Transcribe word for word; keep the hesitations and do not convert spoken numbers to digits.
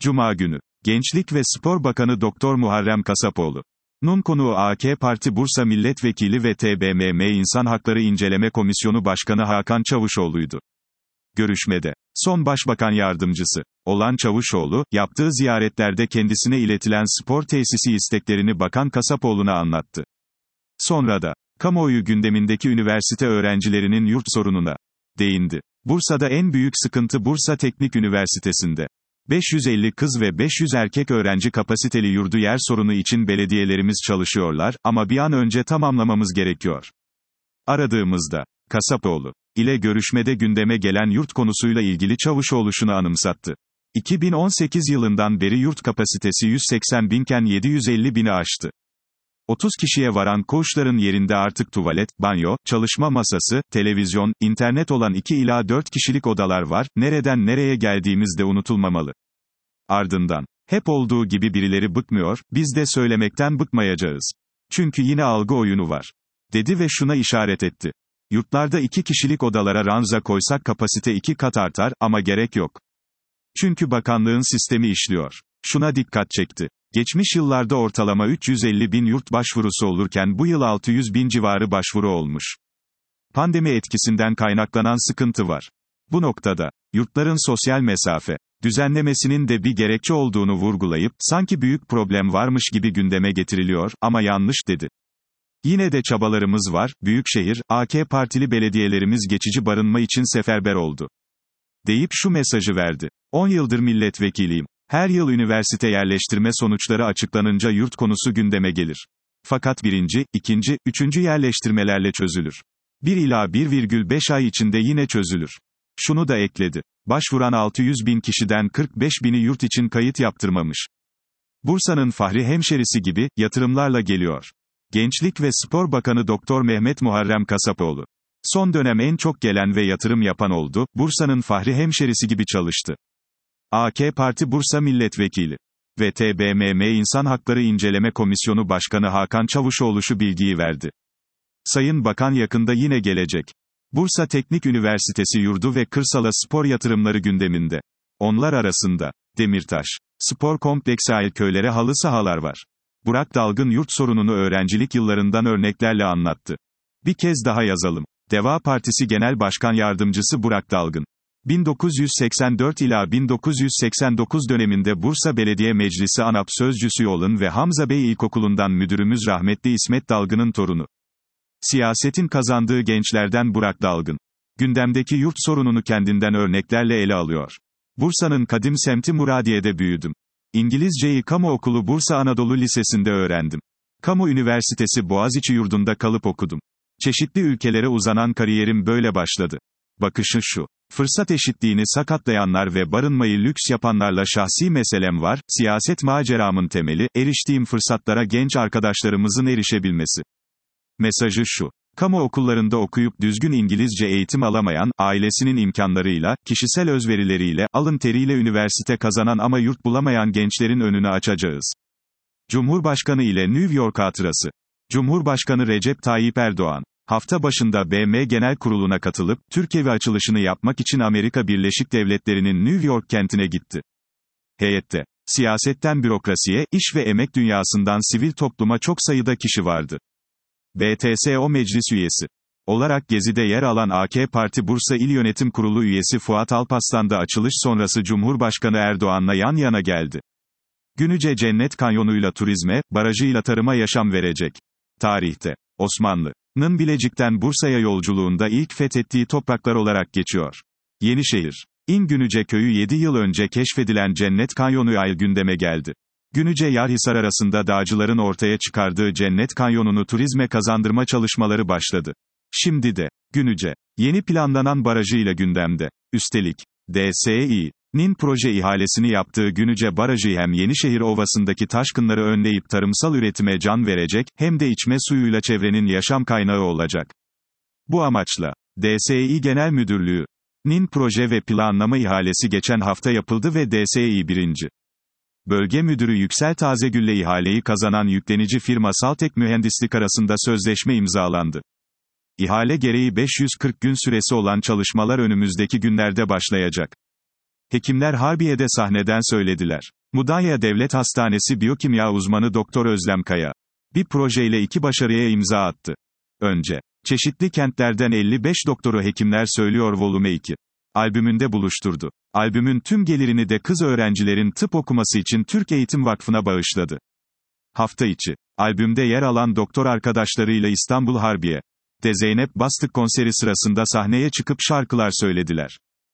Cuma günü. Gençlik ve Spor Bakanı Doktor Muharrem Kasapoğlu. Nun konuğu A K Parti Bursa Milletvekili ve T B M M İnsan Hakları İnceleme Komisyonu Başkanı Hakan Çavuşoğlu'ydu. Görüşmede, son Başbakan Yardımcısı olan Çavuşoğlu, yaptığı ziyaretlerde kendisine iletilen spor tesisi isteklerini Bakan Kasapoğlu'na anlattı. Sonra da, kamuoyu gündemindeki üniversite öğrencilerinin yurt sorununa değindi. Bursa'da en büyük sıkıntı Bursa Teknik Üniversitesi'nde. beş yüz elli kız ve beş yüz erkek öğrenci kapasiteli yurdu yer sorunu için belediyelerimiz çalışıyorlar, ama bir an önce tamamlamamız gerekiyor. Aradığımızda, Kasapoğlu ile görüşmede gündeme gelen yurt konusuyla ilgili Çavuşoğlu şunu anımsattı. iki bin on sekiz yılından beri yurt kapasitesi yüz seksen binken yedi yüz elli bini aştı. otuz kişiye varan koğuşların yerinde artık tuvalet, banyo, çalışma masası, televizyon, internet olan iki ila dört kişilik odalar var, nereden nereye geldiğimiz de unutulmamalı. Ardından, hep olduğu gibi birileri bıkmıyor, biz de söylemekten bıkmayacağız. Çünkü yine algı oyunu var. Dedi ve şuna işaret etti. Yurtlarda iki kişilik odalara ranza koysak kapasite iki kat artar, ama gerek yok. Çünkü bakanlığın sistemi işliyor. Şuna dikkat çekti. Geçmiş yıllarda ortalama üç yüz elli bin yurt başvurusu olurken bu yıl altı yüz bin civarı başvuru olmuş. Pandemi etkisinden kaynaklanan sıkıntı var. Bu noktada, yurtların sosyal mesafe düzenlemesinin de bir gerekçe olduğunu vurgulayıp, sanki büyük problem varmış gibi gündeme getiriliyor, ama yanlış dedi. Yine de çabalarımız var, Büyükşehir, A K Partili belediyelerimiz geçici barınma için seferber oldu. Deyip şu mesajı verdi. on yıldır milletvekiliyim. Her yıl üniversite yerleştirme sonuçları açıklanınca yurt konusu gündeme gelir. Fakat birinci, ikinci, üçüncü yerleştirmelerle çözülür. bir ila bir virgül beş ay içinde yine çözülür. Şunu da ekledi. Başvuran altı yüz bin kişiden kırk beş bini yurt için kayıt yaptırmamış. Bursa'nın fahri hemşerisi gibi, yatırımlarla geliyor. Gençlik ve Spor Bakanı Doktor Mehmet Muharrem Kasapoğlu. Son dönem en çok gelen ve yatırım yapan oldu, Bursa'nın fahri hemşerisi gibi çalıştı. A K Parti Bursa Milletvekili ve T B M M İnsan Hakları İnceleme Komisyonu Başkanı Hakan Çavuşoğlu şu bilgiyi verdi. Sayın Bakan yakında yine gelecek. Bursa Teknik Üniversitesi yurdu ve kırsala spor yatırımları gündeminde. Onlar arasında, Demirtaş Spor Kompleksi ait köylere halı sahalar var. Burak Dalgın yurt sorununu öğrencilik yıllarından örneklerle anlattı. Bir kez daha yazalım. Deva Partisi Genel Başkan Yardımcısı Burak Dalgın. bin dokuz yüz seksen dört ila bin dokuz yüz seksen dokuz döneminde Bursa Belediye Meclisi ANAP Sözcüsü olan ve Hamza Bey İlkokulu'ndan müdürümüz rahmetli İsmet Dalgın'ın torunu. Siyasetin kazandığı gençlerden Burak Dalgın. Gündemdeki yurt sorununu kendinden örneklerle ele alıyor. Bursa'nın kadim semti Muradiye'de büyüdüm. İngilizceyi kamu okulu Bursa Anadolu Lisesi'nde öğrendim. Kamu Üniversitesi Boğaziçi yurdunda kalıp okudum. Çeşitli ülkelere uzanan kariyerim böyle başladı. Bakışı şu. Fırsat eşitliğini sakatlayanlar ve barınmayı lüks yapanlarla şahsi meselem var, siyaset maceramın temeli, eriştiğim fırsatlara genç arkadaşlarımızın erişebilmesi. Mesajı şu. Kamu okullarında okuyup düzgün İngilizce eğitim alamayan, ailesinin imkanlarıyla, kişisel özverileriyle, alın teriyle üniversite kazanan ama yurt bulamayan gençlerin önünü açacağız. Cumhurbaşkanı ile New York hatırası. Cumhurbaşkanı Recep Tayyip Erdoğan, hafta başında B M Genel Kurulu'na katılıp, Türkiye açılışını yapmak için Amerika Birleşik Devletleri'nin New York kentine gitti. Heyette, siyasetten bürokrasiye, iş ve emek dünyasından sivil topluma çok sayıda kişi vardı. B T S O Meclis Üyesi olarak gezide yer alan A K Parti Bursa İl Yönetim Kurulu üyesi Fuat Alparslan da açılış sonrası Cumhurbaşkanı Erdoğan'la yan yana geldi. Günüce Cennet Kanyonu'yla turizme, barajıyla tarıma yaşam verecek. Tarihte, Osmanlı'nın Bilecik'ten Bursa'ya yolculuğunda ilk fethettiği topraklar olarak geçiyor. Yenişehir, İn Günüce köyü yedi yıl önce keşfedilen Cennet Kanyonu ay gündeme geldi. Günüce-Yarhisar arasında dağcıların ortaya çıkardığı Cennet Kanyonu'nu turizme kazandırma çalışmaları başladı. Şimdi de, Günüce, yeni planlanan barajıyla gündemde. Üstelik, D S İ'nin proje ihalesini yaptığı Günüce Barajı hem Yenişehir Ovası'ndaki taşkınları önleyip tarımsal üretime can verecek, hem de içme suyuyla çevrenin yaşam kaynağı olacak. Bu amaçla, D S İ Genel Müdürlüğü'nin proje ve planlama ihalesi geçen hafta yapıldı ve D S İ birinci Bölge Müdürü Yüksel Tazegül'le ihaleyi kazanan yüklenici firma Saltek Mühendislik arasında sözleşme imzalandı. İhale gereği beş yüz kırk gün süresi olan çalışmalar önümüzdeki günlerde başlayacak. Hekimler Harbiye'de sahneden söylediler. Mudanya Devlet Hastanesi biyokimya uzmanı Doktor Özlem Kaya. Bir projeyle iki başarıya imza attı. Önce. Çeşitli kentlerden elli beş doktoru hekimler söylüyor Volume iki. Albümünde buluşturdu. Albümün tüm gelirini de kız öğrencilerin tıp okuması için Türk Eğitim Vakfı'na bağışladı. Hafta içi. Albümde yer alan doktor arkadaşlarıyla İstanbul Harbiye de Zeynep Bastık konseri sırasında sahneye çıkıp şarkılar söylediler.